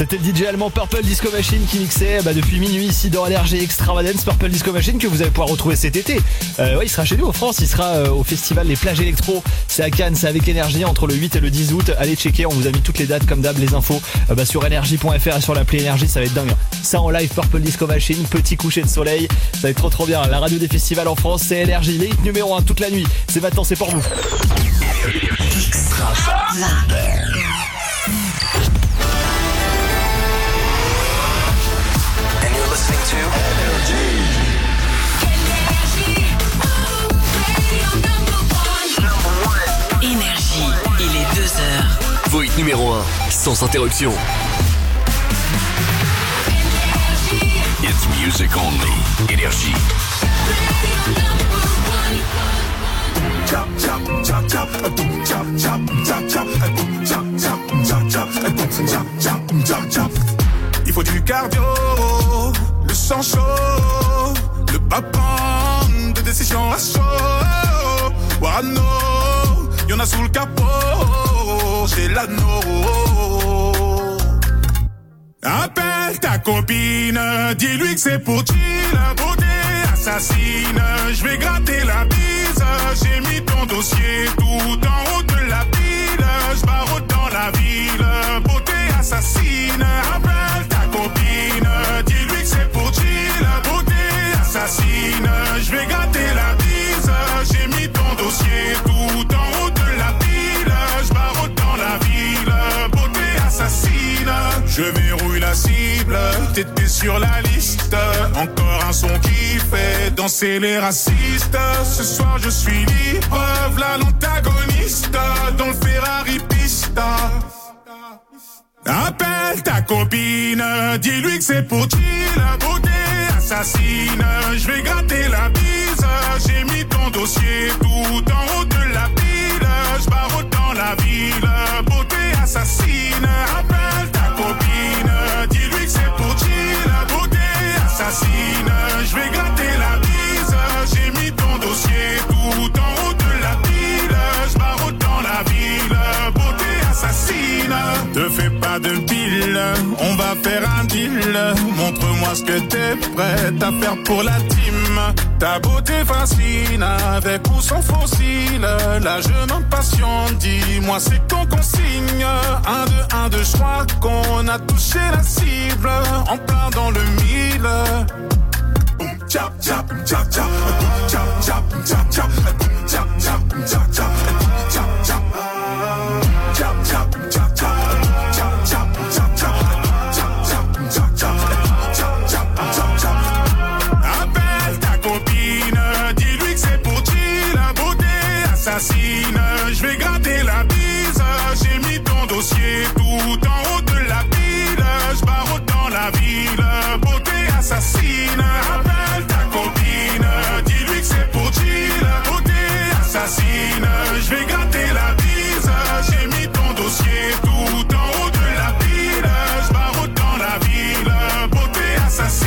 C'était le DJ allemand Purple Disco Machine qui mixait depuis minuit ici dans Allergie Extravagance. Purple Disco Machine que vous allez pouvoir retrouver cet été. Il sera chez nous en France, il sera au festival Les Plages Électro. C'est à Cannes, c'est avec Énergie entre le 8 et le 10 août. Allez checker, on vous a mis toutes les dates comme d'hab, les infos sur energie.fr et sur l'appli Énergie, ça va être dingue. Ça en live, Purple Disco Machine, petit coucher de soleil, ça va être trop bien. La radio des festivals en France, c'est Énergie, les hits numéro 1 toute la nuit. C'est maintenant, c'est pour vous. Énergie, il est 2h. Vos hits numéro 1, sans interruption. It's music only. Énergie. Il faut du cardio, le sang chaud, le pas prendre de décision à chaud. Warano, y'en a sous le capot, c'est l'anneau. Appelle ta copine, dis-lui que c'est pour chill, beauté assassine. Je vais gratter la bise, j'ai mis ton dossier tout en haut de la pile. Je baroute dans la ville, beauté assassine. Appelle ta copine, dis-lui que c'est pour chill, beauté assassine. Je vais gratter la bise, j'ai mis ton dossier tout en haut de la pile. Je baroute dans la ville, beauté assassine. Je verrouille la cible, t'étais sur la liste. Encore un son qui fait danser les racistes. Ce soir je suis libre, v'là l'antagoniste dans le Ferrari Pista. Appelle ta copine, dis-lui que c'est pour chill, beauté assassine. Je vais gratter la bise, j'ai mis ton dossier tout en haut de la pile. Je baroute dans la ville, beauté assassine. Appelle ta copine, dis-lui que c'est pour chill, beauté assassine. Je vais gratter la bise, j'ai mis ton dossier tout en haut de la pile. Je baroute dans la ville, beauté assassine. Te fais pas de pile, on va faire un deal. Montre-moi ce que t'es prête à faire pour la team. Ta beauté fascine, avec ou sans fossile. La jeune en passion, dis-moi c'est qu'on consigne. 1, 2, 1, 2, je crois qu'on a touché la cible. En plein dans le mille. Chap, chap, chap, chap, chap, chap, chap, chap, chap, chap, chap, chap, chap, appelle ta copine, dis-lui que c'est pour chill, beauté assassine. Je vais gratter la bise, j'ai mis ton dossier tout en haut de la pile. Je baroute dans la ville, beauté assassine. Appelle ta copine, dis-lui que c'est pour chill, beauté assassine. Je vais gratter la bise, j'ai mis ton dossier tout en haut de la pile. Je baroute dans la ville, beauté assassine.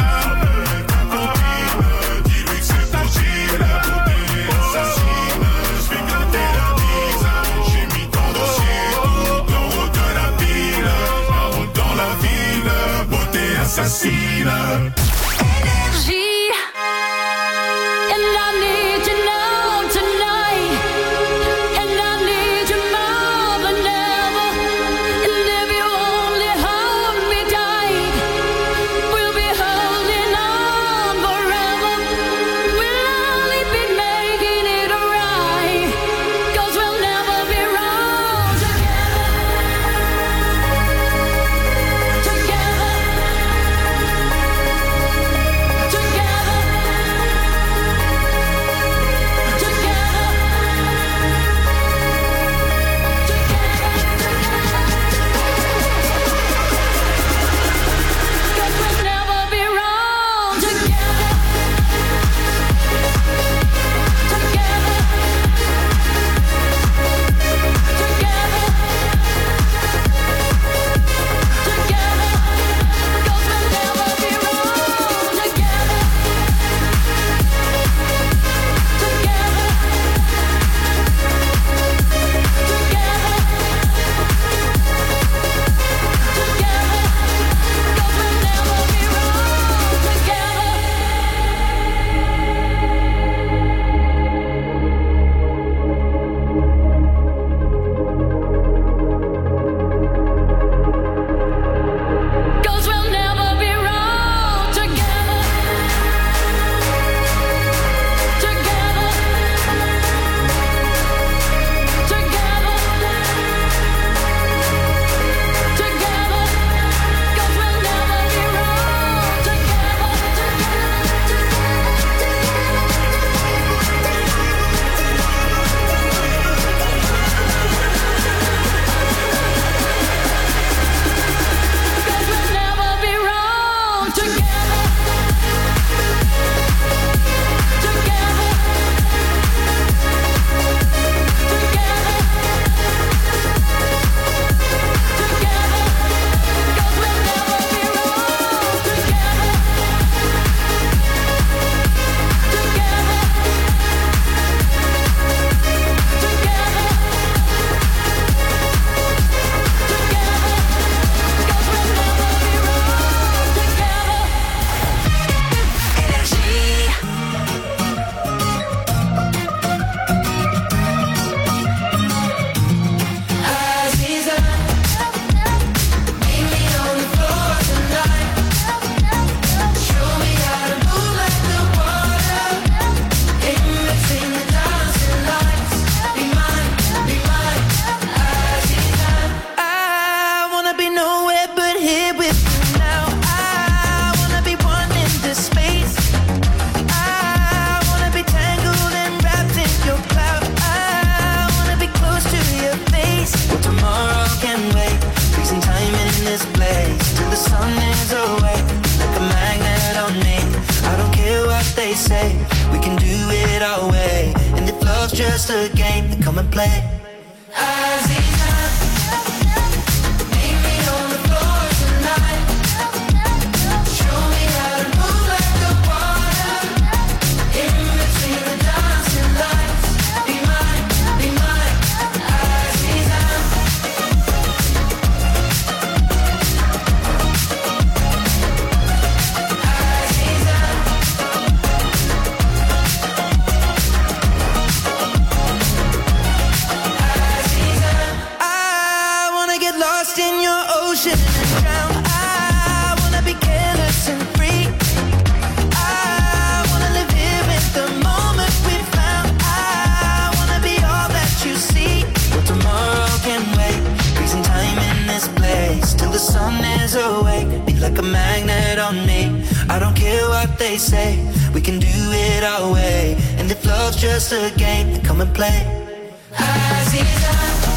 Assassine. Énergie. And I need you now tonight. And I need you more than ever. And if you only hold me tight, we'll be holding on forever. We'll only be making it right, 'cause we'll never be wrong together. Together. just a game to come and play. Aziza, meet me on the floor tonight. Show me how to move like the water. In between the dancing lights. Be mine, Aziza. In your ocean and drown. I wanna be careless and free. I wanna live here in the moment we found. I wanna be all that you see. But tomorrow can wait. Freezing time in this place till the sun is awake. Be like a magnet on me. I don't care what they say. We can do it our way. And if love's just a game, then come and play. Aziza.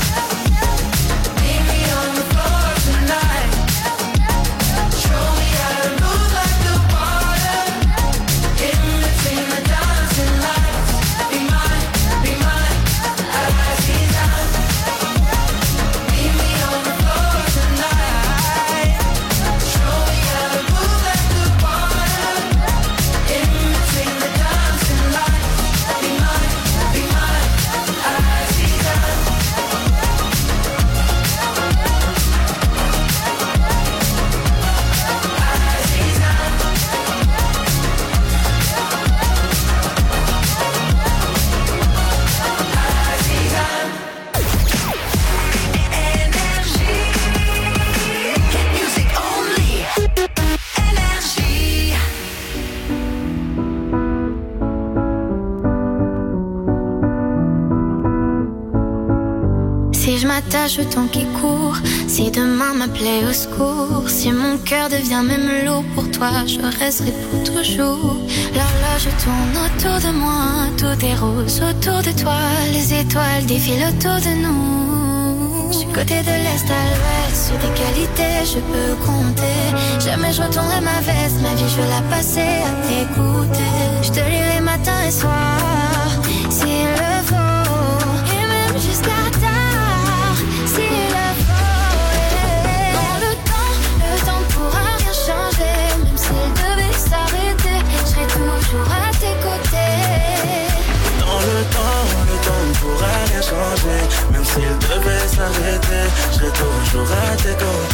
Si je m'attache au temps qui court, si demain m'appelait au secours, si mon cœur devient même lourd pour toi, je resterai pour toujours. L'horloge tourne autour de moi, tout est rose autour de toi, les étoiles défilent autour de nous. Je suis côté de l'est à l'ouest, sur des qualités je peux compter. Jamais je retournerai ma veste, ma vie je vais la passer à t'écouter. Je te lirai matin et soir, s'il le faut, et même jusqu'à tard, s'il le faut. Dans le temps pourra rien changer, même s'il devait s'arrêter, je serai toujours à tes côtés. Dans le temps ne pourra rien changer. Même s'il devait s'arrêter, je serai toujours à tes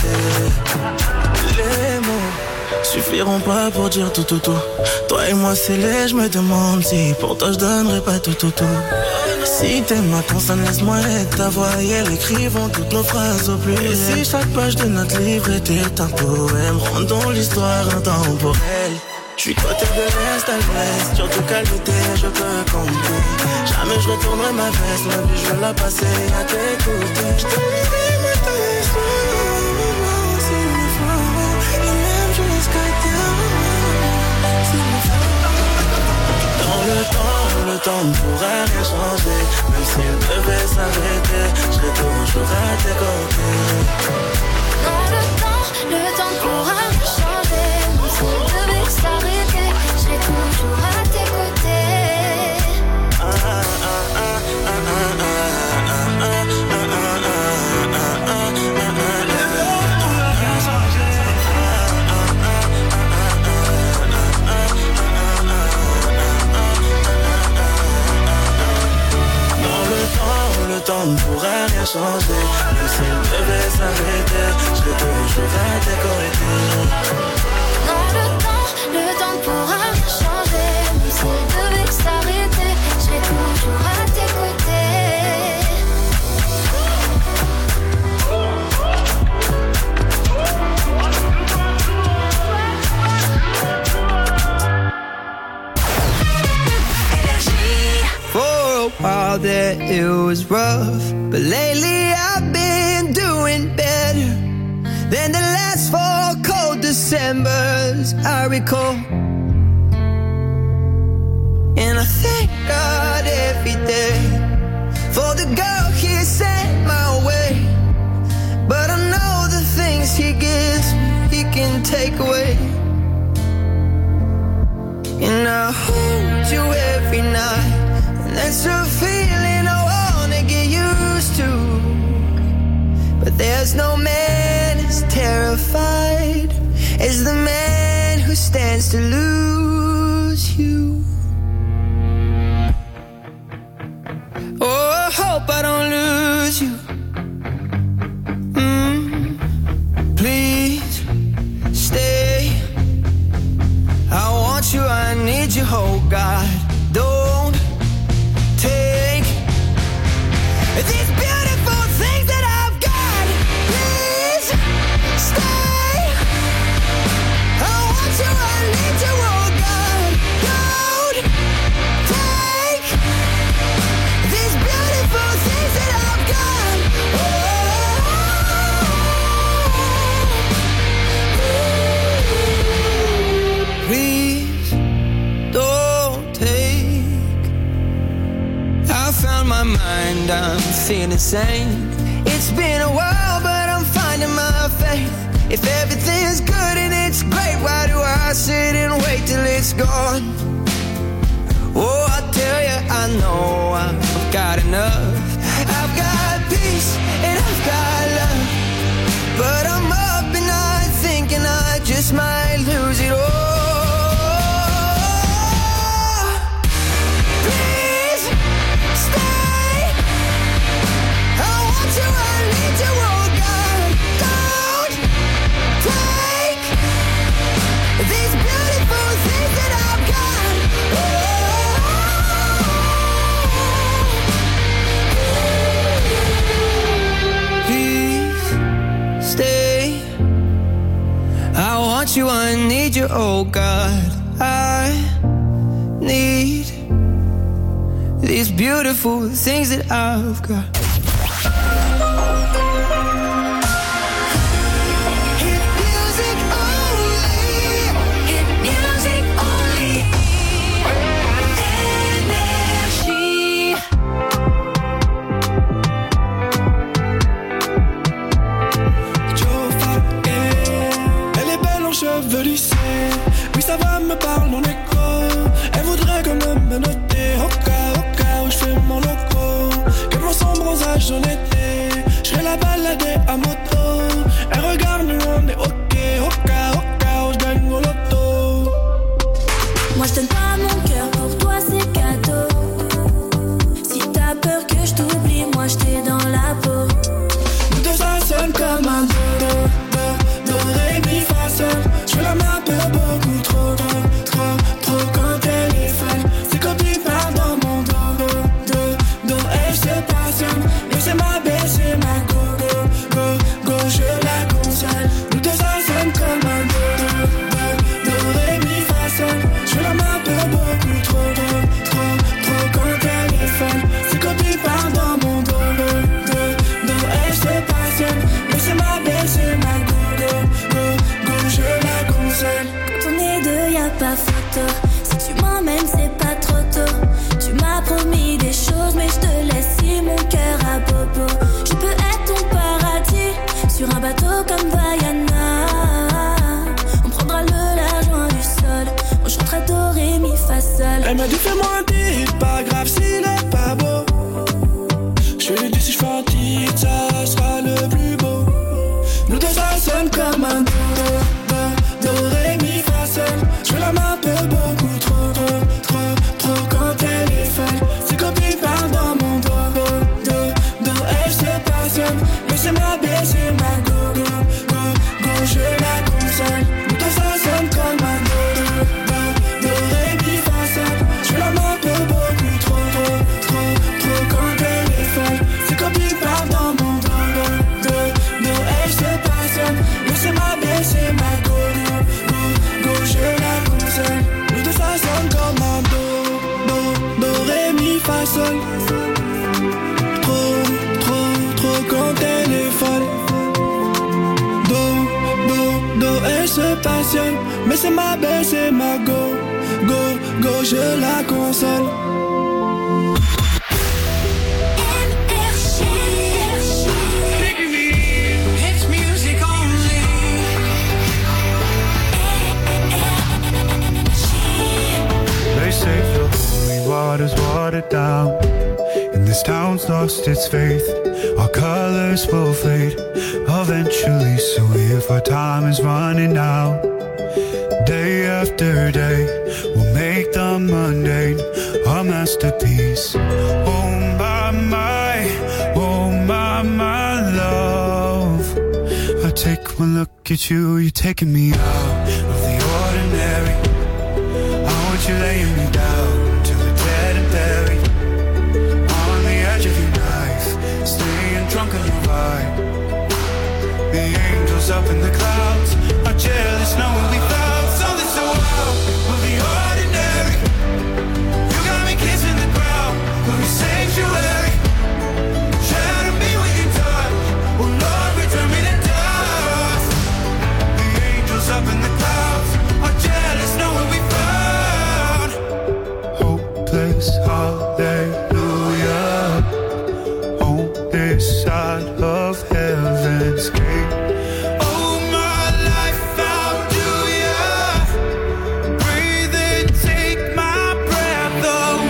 côtés. Les mots suffiront pas pour dire tout. Toi et moi c'est laid, je me demande si pour toi je donnerais pas tout. Si t'aimes ma consonne, laisse-moi être ta voix et elle écrivons toutes nos phrases au pluriel. Et si chaque page de notre livre était un poème, rendons l'histoire intemporelle. Je suis côté de l'est à l'ouest, surtout calmité, je peux compter. Jamais je retournerai ma veste, ma vie je veux la passer à t'écouter. Je te lirai matin et soir, s'il me faut, et même jusqu'à terre, s'il me faut. Dans le temps ne pourra rien changer, même s'il devait s'arrêter, je serai toujours à tes côtés. Dans le temps ne pourra rien changer, même s'il devait s'arrêter, je serai toujours à tes côtés. Le temps ne pourra rien changer, même s'il devait s'arrêter, je serai toujours à tes côtés. Dans le temps ne pourra rien changer, même s'il devait s'arrêter, je serai toujours à tes côtés. For a while there it was rough, but lately I've been doing better than the last 4 cold Decembers I recall. And I thank God every day for the girl He sent my way. But I know the things He gives me, He can take away. And I hold you every night, and that's a feeling But there's no man as terrified as the man who stands to lose you. Oh, I hope I don't lose you. Please stay. I want you, I need you, oh God. Don't take these beautiful things that I've got. Please stay. I want you, I need you, oh God. Don't take these beautiful things that I've got. Please don't take. I found my mind, I'm feeling sane. It's been a while, but I'm finding my faith. If everything's good and it's great, why do I sit and wait till it's gone? Oh, I tell you, I know I've got enough. I've got peace and I've got love, but I'm up and I'm thinking I just might lose it all. Please stay. I want you, I need you, oh God. Don't take these beautiful things that I've got. Please stay. I want you, I need you, oh God. I need these beautiful things that I've got. Hit music only. Hit music only. Energy. Joe Falquet, elle est belle en cheveux lissés. Oui, ça va, me parle mon écho. Elle voudrait quand même me noter au cas où je fais mon loco. Qu'elle voit son bronzage en été. Je vais la balader à moto. Elle regarde, nous on est ok. Au cas où je gagne mon loto. Moi je donne pas mon cœur, pour toi c'est cadeau. Si t'as peur que je t'oublie, moi je t'ai dans la peau. Nous deux ça sonne comme un do, ré, mi, fa, sol. Je fais la main pour beaucoup trop quand elle est folle. C'est comme tu parles dans mon do, elle se passionne. Mais c'est ma belle, c'est ma go, je la console. Nous deux ça sonne comme un do, ré, mi, fa, sol. Je fais la main pour beaucoup trop quand elle est folle. C'est comme tu parles dans mon do, elle se passionne. Mais c'est ma belle, c'est ma go, je la console. Quand on est deux, y a pas photo. Si tu m'emmènes, c'est pas trop tôt. Tu m'as promis des choses, mais je te laisse si mon cœur à bobo. Je peux être ton paradis sur un bateau comme Diana. On prendra le large loin du sol. On chantera do, ré, mi, fa, sol. Elle m'a dit fais-moi un titre, pas grave s'il est pas beau. Je lui ai dit si je fais un titre, ça sera le plus beau. Nous deux ça sonne comme un do, ré, mi, fa, sol. Je fais la main pour beaucoup trop quand elle est folle. C'est comme tu parles dans mon do, elle se passionne. Mais c'est ma belle, c'est ma go, je la console. Nous deux ça sonne comme un do, ré, mi, fa, sol. Je fais la main pour beaucoup trop quand elle est folle. C'est comme tu parles dans mon do, elle se passionne. Mais c'est ma belle, c'est ma go, je la console. Nous deux ça sonne comme un do, ré, mi, fa, sol. Trop quand elle est folle. Do, elle se passionne. Mais c'est ma belle, c'est ma go, je la console. Hits music only. They say the holy water's watered down, and the this town's lost its faith. Our colors will fade eventually. So if our time is running out, day after day, we'll make the mundane a masterpiece. Oh my love, I take one look at you, you're taking me out of the ordinary. I want you laying me down till we're dead and buried, on the edge of your knife, staying drunk on your vibe. The angels up in the clouds are jealous knowing we found something so out of the ordinary. You got me kissing the ground of your sanctuary. Shadow me with your touch, oh Lord, return me to dust. The angels up in the clouds are jealous knowing we found hopeless hallelujah on this side of heaven's gate. Oh my life, how do ya breathe and take my breath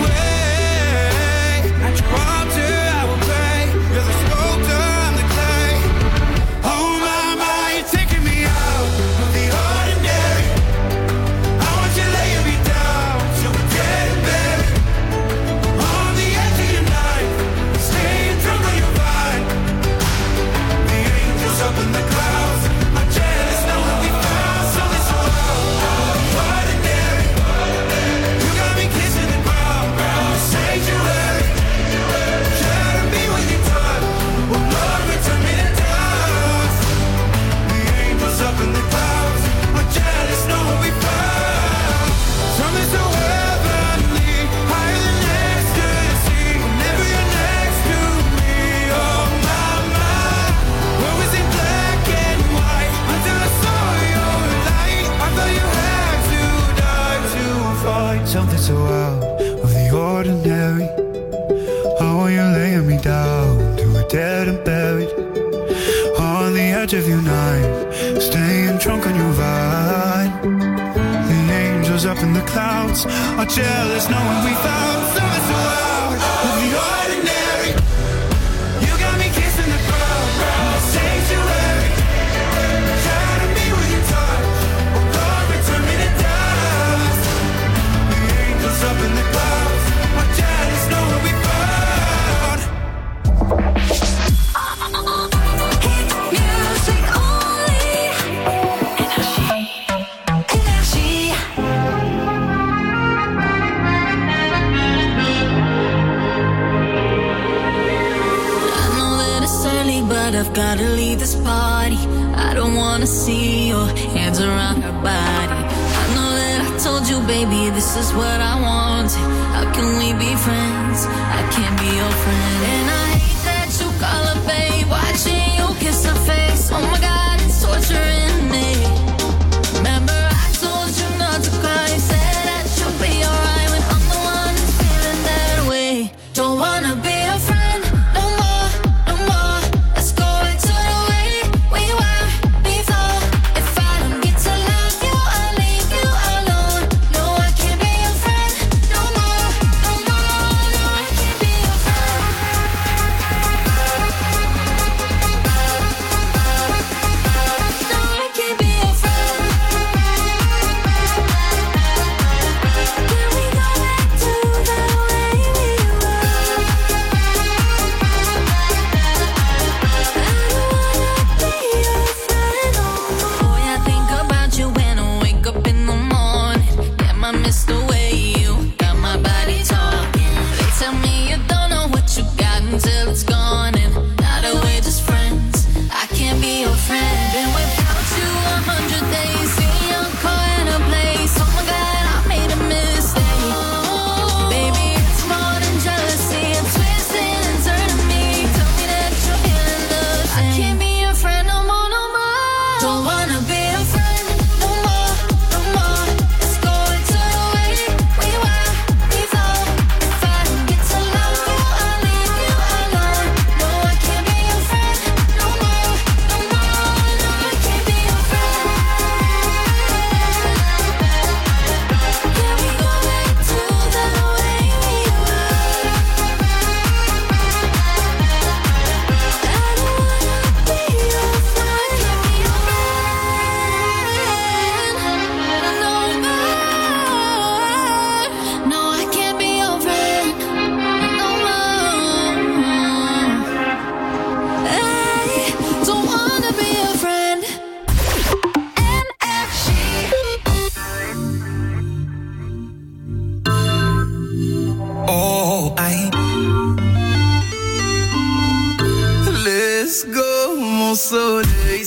away? At your altar I will pray, you're the sculptor, I'm the clay. Oh my, you're taking me out of the ordinary. I want you laying me down till we're dead and buried, on the edge of your knife, staying drunk on your vine. The angels up in the clouds are jealous knowing we found something so ordinary. You got me kissing the ground, sanctuary. Shadow me with your touch, oh Lord, return me to dust. The angels up in the clouds are jealous knowing we found something so heavenly, higher than ecstasy. Whenever you're next to me, oh my, what was in black and white until I saw your light. I thought you had to die to find something so out of the ordinary. How are you laying me down to a dead and buried, on the edge of your knife, staying drunk on your vine. The angels up in the clouds are jealous knowing we found something so out of the ordinary. You got me kissing the ground, sanctuary. Shadow me with your touch, oh Lord, return me to dust. The angels up in the clouds are jealous knowing we found Music only. Energy. I know that it's early, but I've gotta leave this party. I don't wanna see your hands around her body. I know that I told you, baby, this is what I want. How can we be friends? I can't be your friend. And I hate that you call her babe, watching you kiss her face. Oh my God, it's torturing me. Remember I told you not to cry, you said that you'll be alright when I'm the one who's feeling that way. Don't wanna be a friend no more, no more. Let's go back to the way we were before. If I don't get to love you, I'll leave you alone. No, I can't be your friend no more, no more. No, I can't be your friend.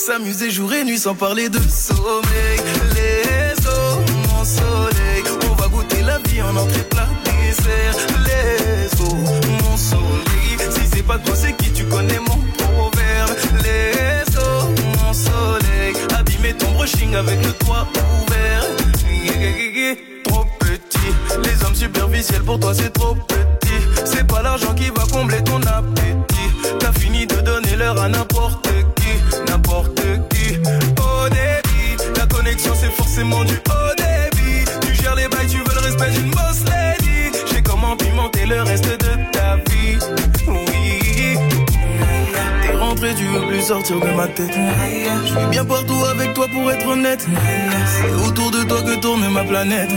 s'amuser jour et nuit sans parler de sommeil. Les eaux, mon soleil, on va goûter la vie en entrée plat dessert. Les eaux, mon soleil, si c'est pas toi c'est qui, tu connais mon proverbe. Les eaux, mon soleil, abîmer ton brushing avec le toit ouvert. Trop petit, les hommes superficiels pour toi c'est trop petit. C'est pas l'argent qui va combler ton appétit. T'as fini de donner l'heure à n'importe qui, n'importe qui. Au débit, la connexion c'est forcément du haut débit. Tu gères les bails, tu veux le respect d'une boss lady. J'ai comment pimenter le reste de ta vie. Oui, t'es rentré, tu veux plus sortir de ma tête. Je suis bien partout avec toi pour être honnête. C'est autour de toi que tourne ma planète.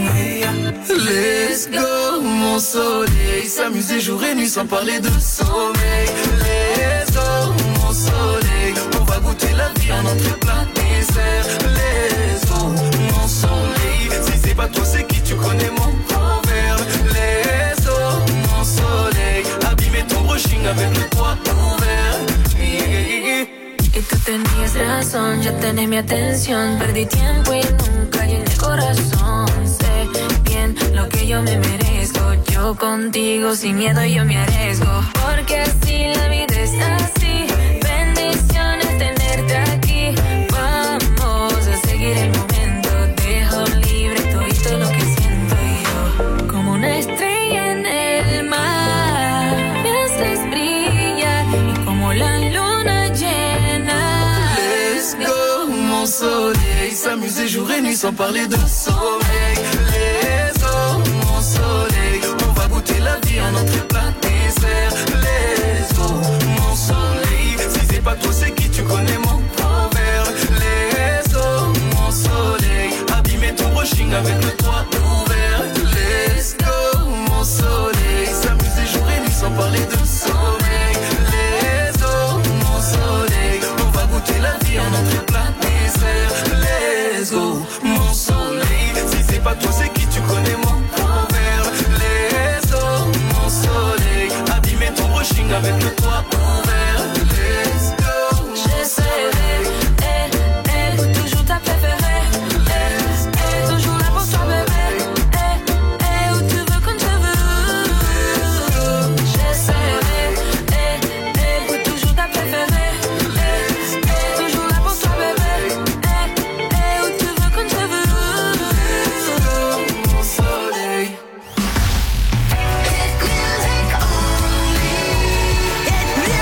Let's go, mon soleil, s'amuser jour et nuit sans parler de sommeil. Let's go, mon soleil, on va goûter la vie en entrée plat dessert. Let's go, mon soleil, si c'est pas toi c'est qui, tu connais mon proverbe. Let's go, mon soleil, abîmer ton brushing avec le toit ouvert. Y tú tenías razón, ya tenés mi atención. Perdí tiempo y nunca llené el corazón. Sé bien lo que yo me merezco. Yo contigo sin miedo yo me arriesgo. Porque así la vida es así. Bendiciones tenerte aquí. Vamos a seguir el momento. Dejo libre todo lo que siento yo. Como una estrella en el mar, me haces brillar. Y como la luna llena. Let's go, mon soleil, s'amuser jour et nuit sans parler de sommeil. Let's go, mon soleil, on va goûter la vie en entrée plat dessert. Let's go, mon soleil, si c'est pas toi c'est qui, tu connais mon proverbe. Let's go, mon soleil, abîmer ton brushing avec le toit ouvert. Let's go, mon soleil, s'amuser jour et nuit sans parler de sommeil. Let's go, mon soleil, on va goûter la vie en entrée plat dessert. Let's go, mon soleil, si c'est pas toi c'est qui, tu connais mon proverbe. Let's go, mon soleil, abîmer ton brushing avec le toit ouvert. Let's go, J'essaierai, toujours ta préférée. Toujours là pour toi bébé. Où tu veux quand je veux. J'essaierai, toujours ta préférée. Toujours là pour toi bébé. Où tu veux quand je veux. mon soleil. Hit music only. Hit music.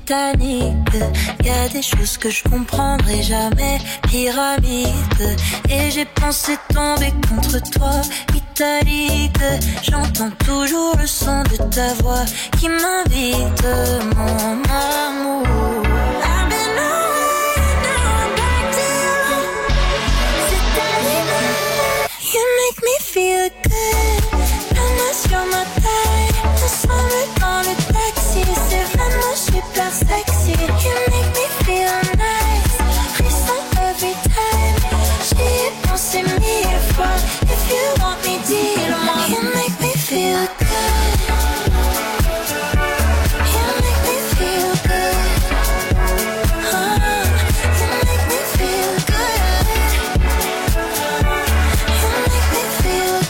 Titanic. Y a des choses que je comprendrai jamais. Pyramide. Et j'ai pensé tomber contre toi. Italique. J'entends toujours le son de ta voix qui m'invite, mon amour. I've been away, now I'm back to you. C'est ta vie. You make me feel good. La main sur ma taille. Ensemble dans le taxi. C'est vraiment super sexy. You make me feel nice. Frisson every time. J'y ai pensé 1000 fois. If you want me, dis-le-moi. You make me feel good. You make me feel good. You make me feel good. You make me feel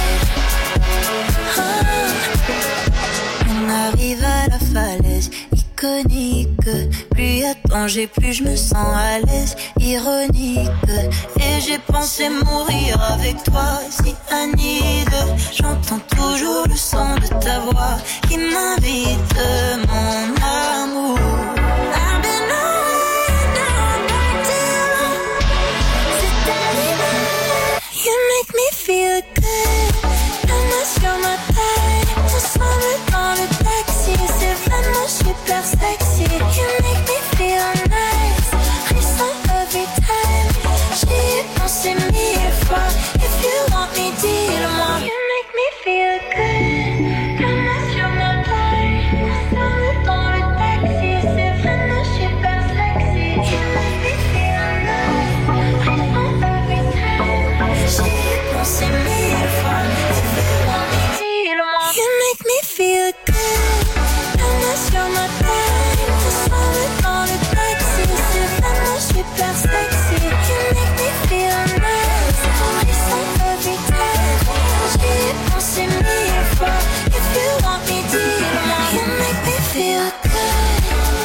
good. On arrive à la falaise iconique. Plus y a de danger, plus je me sens à l'aise. Ironique. Et j'ai pensé mourir avec toi, cyanide. J'entends toujours le son de ta voix qui m'invite, mon amour. I've been away, now I'm back to you. C'est ta vie. You make me feel good. La main sur ma taille. Ensemble dans le taxi. C'est vraiment super sexy. You make me feel nice. Frisson every time. J'y ai pensé 1000 fois. If you want me, dis-le-moi. You make me feel good. La main sur ma taille. Ensemble dans le taxi. C'est vraiment super sexy. You make me feel nice. Frisson every time. J'y ai pensé 1000 fois. If you want me, dis-le-moi. You make me feel good. La main sur ma taille. Ensemble dans le taxi. C'est vraiment super sexy. You make me feel nice. Frisson every time. J'y ai pensé 1000 fois. If you want me, dis-le-moi. You make me feel good.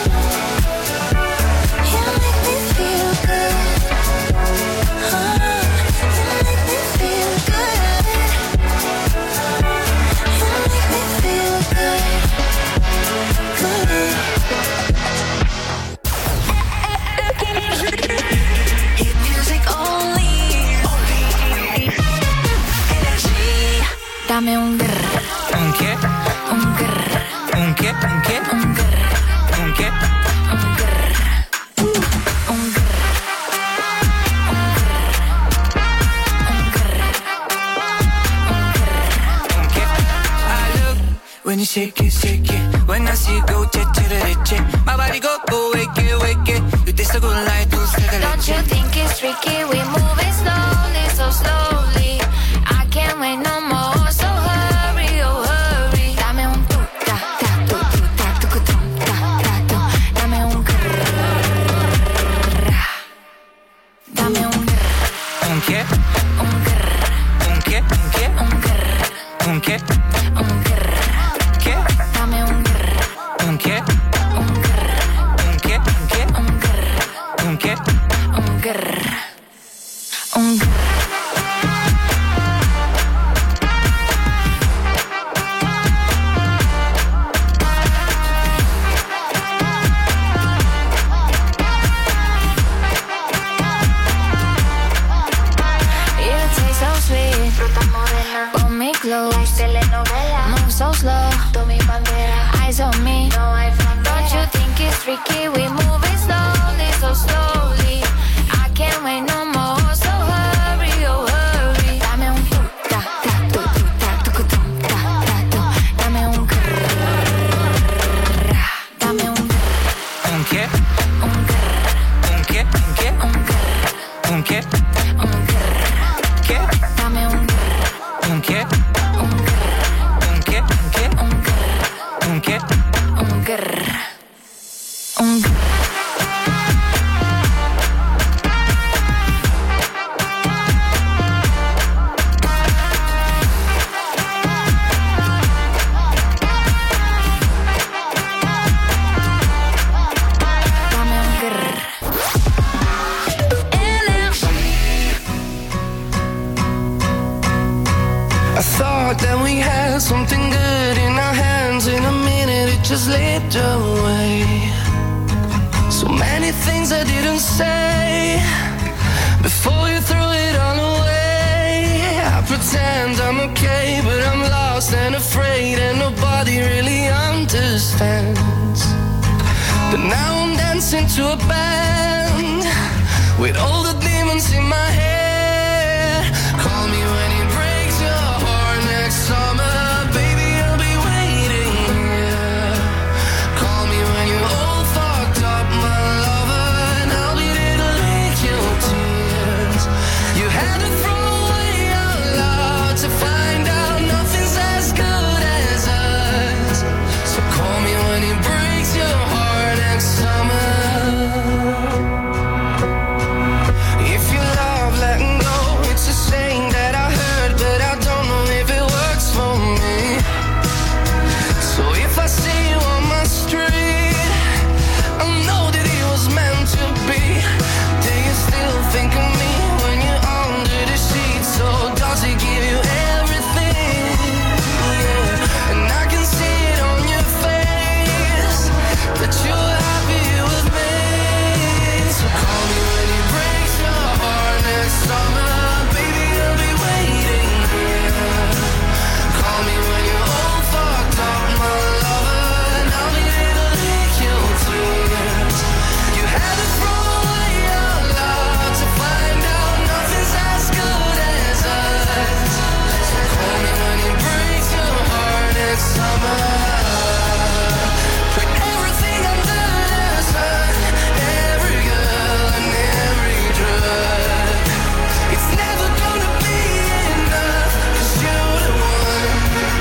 You make me feel good. You make me feel good. You make me feel good. Good. Hit music only. Energy. Dame un grr. ¿Un qué? Un grr. ¿Un qué? ¿Un qué? Un grr. ¿Un qué? Un grr. Un grr. ¿Un qué? I love when you shake it, shake it. When I see you go, che, che, che, che. My body go, wake it, wake it. You taste so good like dulce de Don't leche. you think it's tricky? We moving slowly, so slowly. I can't wait no more, so hurry, oh hurry. Dame un tu, ta, ta, tu, ta, tu, tu, ta, ta, tu. Dame un grrr. Dame un grrr. ¿Un qué? Un grrr. ¿Un qué? ¿Un qué? Un grrr. ¿Un qué? Un grrr. ¿Qué? Dame un grrr. ¿Un qué? Un grrr. ¿Un qué? ¿Un qué? Un grrr. ¿Un qué? Un grrr. Un grrr. You taste so sweet. Fruta morena. Pon me close. Like telenovela. Move so slow. Tu mi bandera. Eyes on me. No hay frontera. Don't you think it's tricky? We moving slowly, so slowly. I can't wait no more. So hurry, oh hurry. Dame un tu, ta, ta, tu, ta, tu, ta, ta, tu. Dame un grrr. Dame un grrr. ¿Un qué? Un grrr. ¿Un qué? ¿Un qué? Un grrr. ¿Un qué? Un grrr. ¿Qué? Dame un grrr. ¿Un qué? Un grrr. ¿Un qué? ¿Un qué? Un grrr. ¿Un qué? Un grrr. Un grrr. Dame un grrr. I thought that we had something good in our hands. In a minute it just slipped away. I didn't say before you threw it all away. I pretend I'm okay, but I'm lost and afraid, and nobody really understands. But now I'm dancing to a band with all the demons in my head. Call me when it breaks your heart next summer, baby, I'll be waiting here. Call me when you're all fucked up, my lover, and I'll be there to lick your tears. You had to throw away your love to find out nothing's as good as us. So call me when it breaks your heart next summer. If you love letting go, it's a saying that I heard, but I don't know if it works for me. So if I see you on my street, I know that it was meant to be. Do you still think of me when you're under the sheets? So does it give you everything? Yeah. And I can see it on your face that you're happy with me. So call me when it breaks your heart next summer, baby, I'll be waiting here. Call me when you're all fucked up, my lover, and I'll be there to lick your tears. You had to throw away your love to find out nothing's as good as us. So call me when it breaks your heart next summer. Put everything under the sun, every girl and every drug. It's never gonna be enough, 'cause you're the one.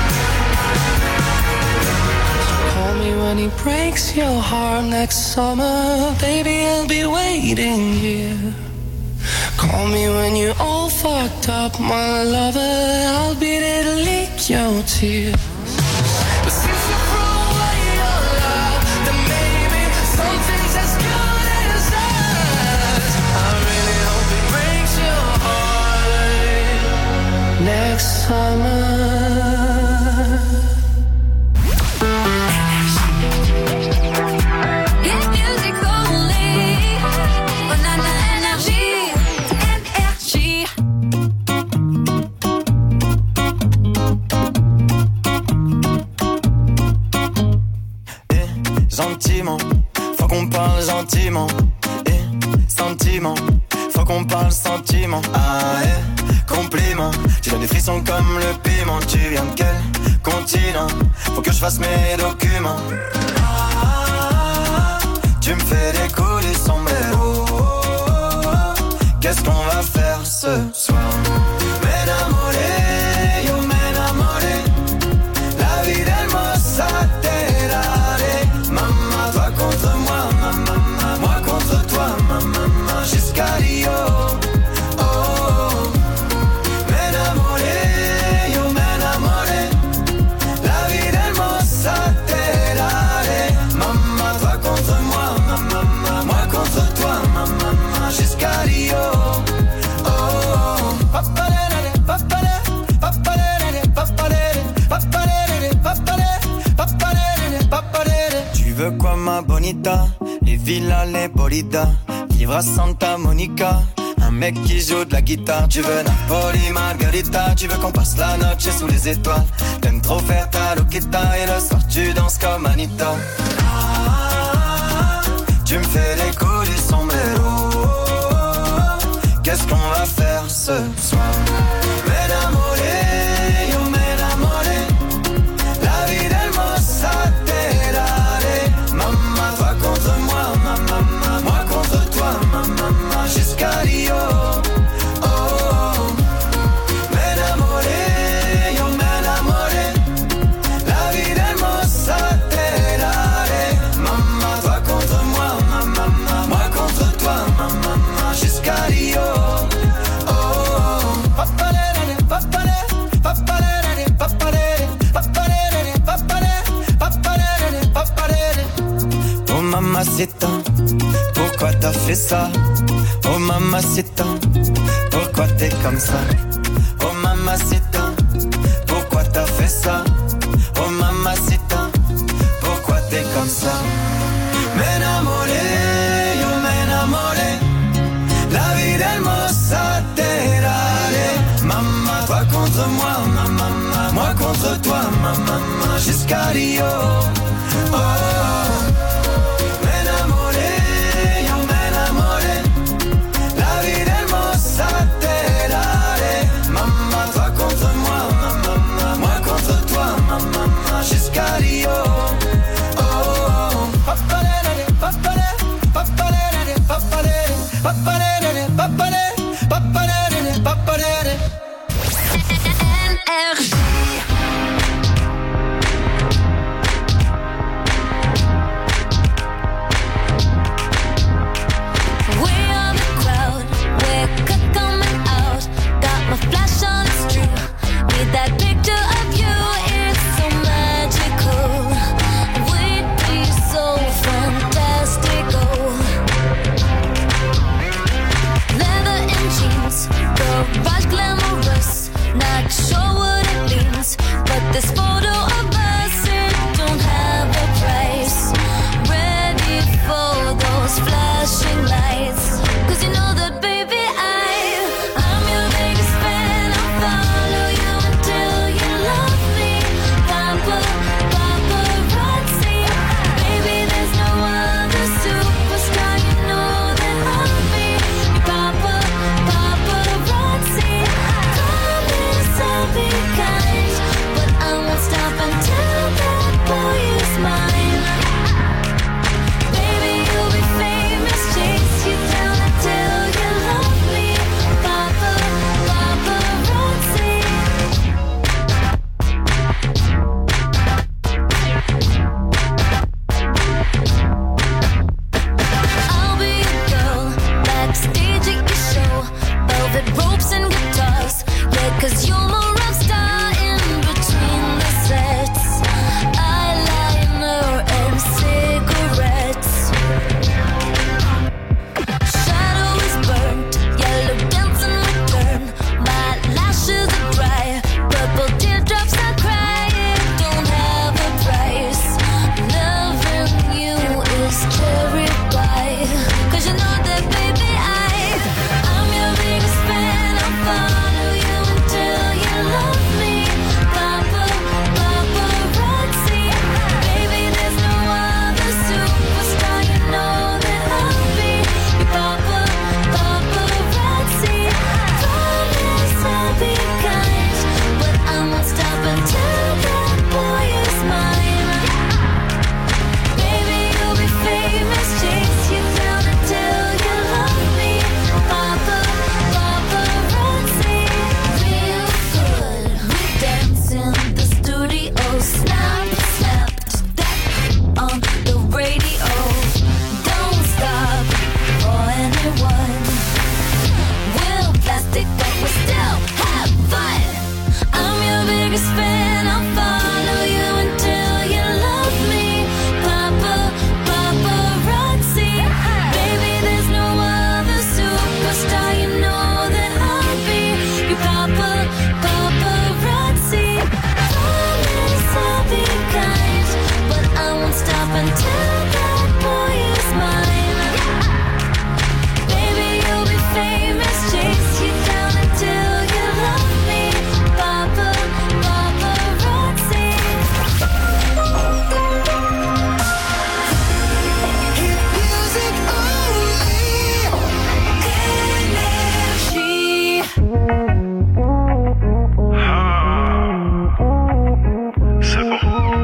Call me when he breaks your heart next summer, baby, I'll be waiting here. Call me when you're all fucked up, my lover, I'll be there to lick your tears. But since you threw away your love, then maybe something's as good as us. I really hope it breaks your heart next summer. Hit music only. Banana Energy. Energy. Gentiment, faut qu'on parle gentiment. Sentiment, faut qu'on parle sentiment. Ah, compliment, tu donnes des frissons comme le piment. Tu viens de quel continent? Faut que je fasse mes documents. Tu me fais décoller sombrero. Qu'est-ce qu'on va faire ce soir? M'enamoré, yo m'enamoré. La vie d'hermosa terare. Maman, toi contre moi, maman, moi contre toi, maman, jusqu'à Rio. Oh, m'enamoré, yo m'enamoré. La vie d'hermosa terare. Maman, toi contre moi, maman, moi contre toi, maman, jusqu'à Rio. Oh, papalere, papalere, papalere, papalere, papalere, papalere, papalere, papalere. Tu veux quoi, ma bonita? Les villas, les bolidas, vivre à Santa Monica. Un mec qui joue de la guitare. Tu veux Napoli, Margarita. Tu veux qu'on passe la noche sous les étoiles. T'aimes trop faire ta loquita et le soir tu danses comme Anita. Tu me fais les coups du sombrero. Qu'est-ce qu'on va faire ce soir? M'enamoré, yo m'enamoré. La vie d'hermosa terare. Maman, toi contre moi, maman, moi contre toi, maman, jusqu'à Rio. Oh, m'enamoré, yo m'enamoré. La vie d'hermosa terare. Maman, toi contre moi, maman, moi contre toi, maman, jusqu'à Rio. Oh mamacita, pourquoi t'as fait ça? Oh mamacita, pourquoi t'es comme ça? Oh mamacita, pourquoi t'as fait ça? Oh mamacita, pourquoi t'es comme ça? M'enamoré, yo m'enamoré. contre toi, ma maman, jusqu'à Rio. Oh, me enamoré, yo me enamoré. La vida hermosa te la haré. Maman, toi contre moi, maman, moi contre toi, maman, jusqu'à Rio. Oh, papalé, papalé, papalé, papalé, papalé, papalé, papalé, papalé. That picture of you, it's so magical. We'd be so fantastical. Leather and jeans, garage glamorous. Not sure what it means, but this photo of us, it don't have a price. Ready for those flashing lights. 'Cause you know that, baby, I'm your biggest fan. I'll follow you until you love me. Paparazzi. Baby, there's no other superstar. You know that I'll be your paparazzi. Promise I'll be kind, but I won't stop until that boy is mine. Baby, you'll be famous, chase you down until you love me. Paparazzi. I'll be a girl backstage at your show, velvet ropes and guitars. Yeah, 'cause you're my rock star in between the sets. Eyeliner and cigarettes. Shadow is burnt, yellow dancing return. My lashes are dry, purple teardrops I cry. It don't have a price. Loving you is cherry pie. 'Cause you know that, baby, I'm your biggest fan. I'll follow you until you love me. Paparazzi. Baby, there's no other superstar. You know that I'll be your paparazzi. Promise I'll be kind, but I won't stop until that boy is mine. Baby, you'll be famous, chase you down until you love me. Paparazzi. Real good. We dance in the studio. Snap, snap, that on the radio. Don't stop for anyone. We'll plastic, but we still have fun. I'm your biggest fan. I'll follow you until you love me. Paparazzi. Baby, there's no other superstar. You know that I'll be your paparazzi. Promise I'll be kind, but I won't stop until that boy is mine. Baby, you'll be famous, chase you down until you love me. Paparazzi. Hit music only. Énergie. C'est bon.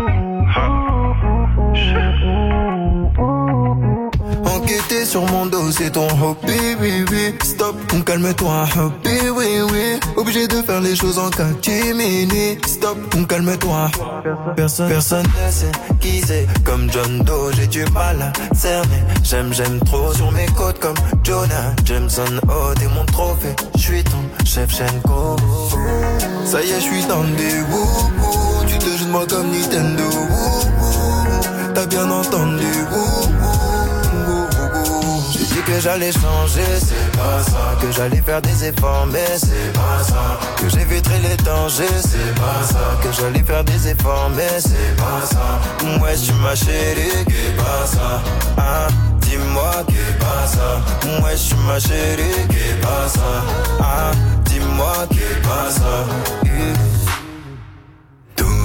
Enquêter sur mon dos, c'est ton hobby, oui, oui. Stop, calme-toi, hobby, oui, oui. Obligé de faire les choses en catimini. Stop, calme-toi. Personne ne sait qui c'est. Comme John Doe, j'ai du mal à cerner. J'aime trop sur mes côtes comme Jonah Jameson. Oh, t'es mon trophée. J'suis ton Shevchenko. Ça y est, j'suis dans des wouhou. Tu te joues de moi comme Nintendo. Wouhou. T'as bien entendu, wouhou. J'ai dit que j'allais changer, c'est pas ça. Que j'allais faire des efforts, mais c'est pas ça. Que j'éviterai les dangers, c'est pas ça. Que j'allais faire des efforts, mais c'est pas ça. Ouais, tu ma chérie, qu'est pas ça. Ah, dis-moi qu'est pas ça. Ouais, tu ma chérie, qu'est pas ça. Ah, dis-moi qu'est pas ça. Tout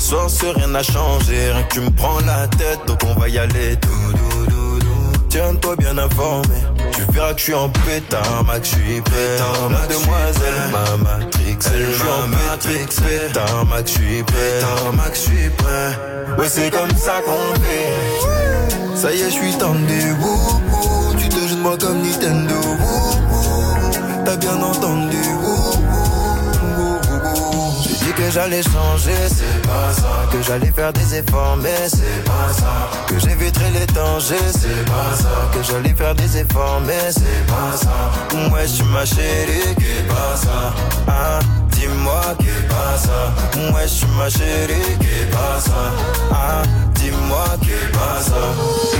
soir c'est rien n'a changé. Rien que tu me prends la tête, donc on va y aller. Tiens-toi bien informé. Tu verras que je suis en pétard, Max, je suis prêt. Mademoiselle, ma matrix, je suis en matrix. Pétard, Max, je suis prêt. Max, je suis prêt. Ouais, c'est comme ça qu'on fait. Ça y est, je suis tendu. Tu te jettes moi comme Nintendo. T'as bien entendu. J'ai dit que j'allais changer, c'est pas ça. Que j'allais faire des efforts, mais c'est pas ça. Que j'éviterai les dangers, c'est pas ça. Que j'allais faire des efforts, mais c'est pas ça. Ouais, je suis ma chérie, qu'est pas ça. Ah, dis-moi qu'est pas ça. Ouais, je suis ma chérie, qu'est pas ça. Ah, dis-moi qu'est pas ça.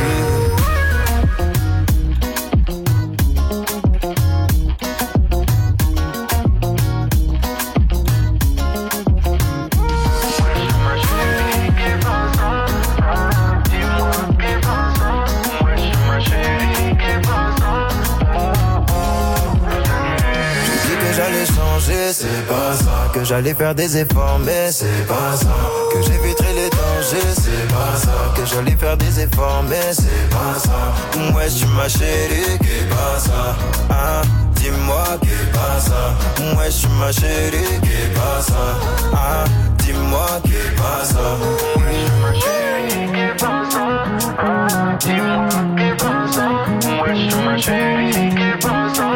C'est pas ça. Que j'allais faire des efforts, mais c'est pas ça. Que j'éviterai les dangers, c'est pas ça. Que j'allais faire des efforts, mais c'est pas ça. Ouais, je suis ma chérie, qu'est pas ça. Ah, dis-moi qu'est pas ça. Ouais, je suis ma chérie, qu'est pas ça. Ah, dis-moi qu'est pas ça. Ouais, je suis ma chérie, qu'est pas ça. Ah, dis-moi qu'est pas ça. Ouais, je suis ma chérie, qu'est pas ça.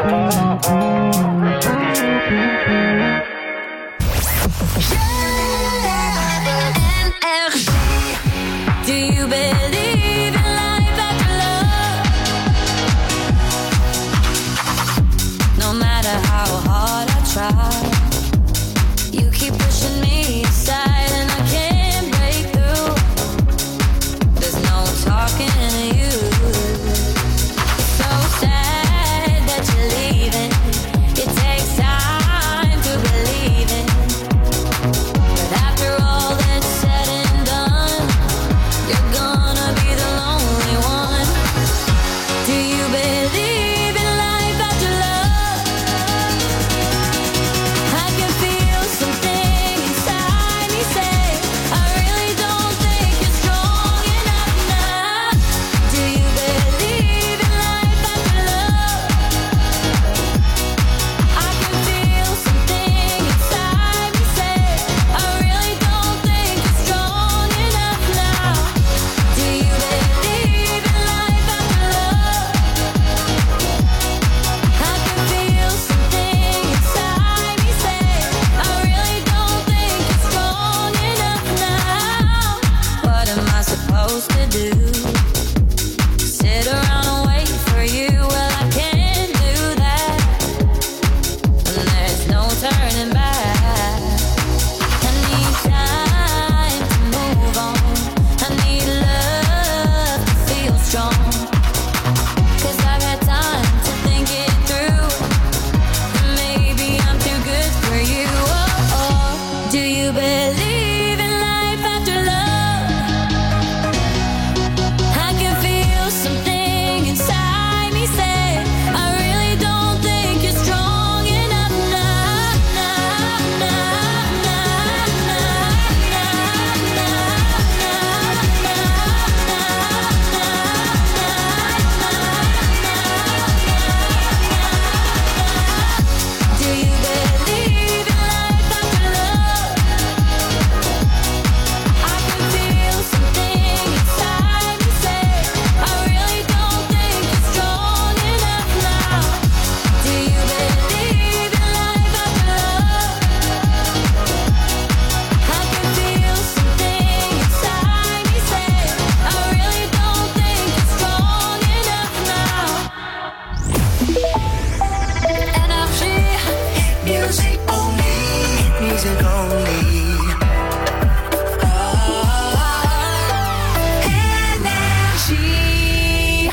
Do you believe in life after love? No matter how hard I try, you keep pushing me aside and I can't break through. There's no talking to you. So sad that you're leaving. It takes time to believe it. But after all that's said and done, you're gonna be the lonely one. Do you believe in life after love? I can feel something inside me say, I really don't think you're strong enough now. Do you believe in life after love? I can feel something inside me say, I really don't think you're strong enough now. Do you believe in life after love? I can feel something inside me say, I really don't think you're strong enough now. What am I supposed to do? Sit around and wait for you? Well, I can't do that. And there's no turning back. I need time to move on. I need love to feel strong. 'Cause I've had time to think it through. And maybe I'm too good for you. Oh, oh. Do you believe in life after love? I can feel something inside me say, I really don't think you're strong enough now. Do you believe in life after love? I can feel something inside me say, I really don't think you're strong enough now. Do you believe in life after love? I can feel something inside me say, I really don't think you're strong enough now. Énergie, Music only. Music only. énergie.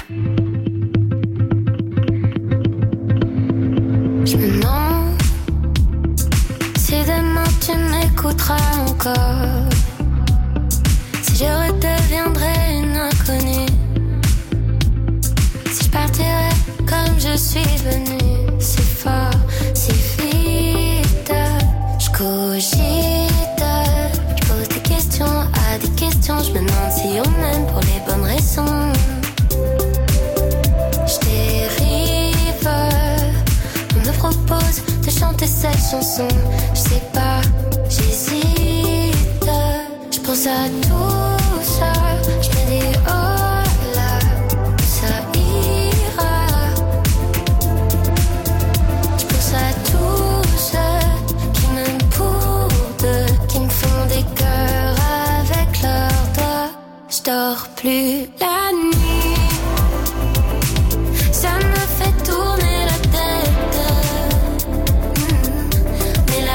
Je me demande si demain tu m'écouteras encore, si je redeviendrai une inconnue, si je partirai comme je suis venue, si fort, si vite. Je cogite, je pose des chanson. Je sais pas, j'hésite. Je pense à tout ça. Je me dis oh là, ça ira. Je pense à tous ceux qui m'aiment pour deux, qui me font des cœurs avec leurs doigts. Je dors plus la nuit. Ça me fait tourner la tête. Mais la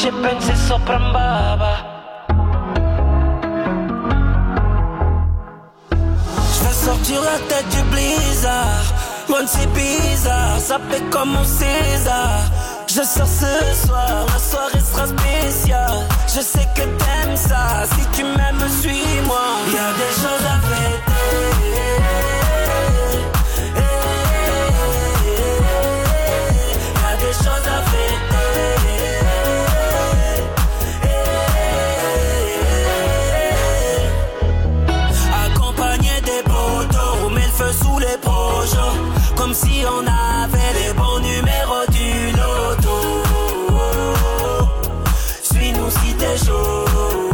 ci pensi sopra un baba. J'veux sortir la tête du blizzard. One c'est bizarre, ça fait comme mon César. Je sors ce soir, la soirée sera spéciale. Je sais que t'aimes ça, si tu m'aimes suis-moi. Y'a des choses à fêter. Y'a des choses à fêter. Accompagné des poteaux, on met le feu sous les projets. Comme si on avait les bons numéros du loto. Suis-nous si t'es chaud.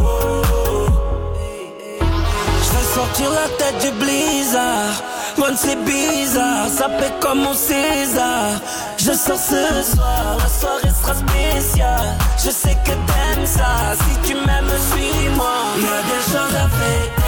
J'veux sortir la tête du blizzard. Man c'est bizarre, ça fait comme mon César. Je sors ce soir, la soirée sera spéciale. Je sais que t'aimes ça, si tu m'aimes suis-moi. Y'a des choses à fêter.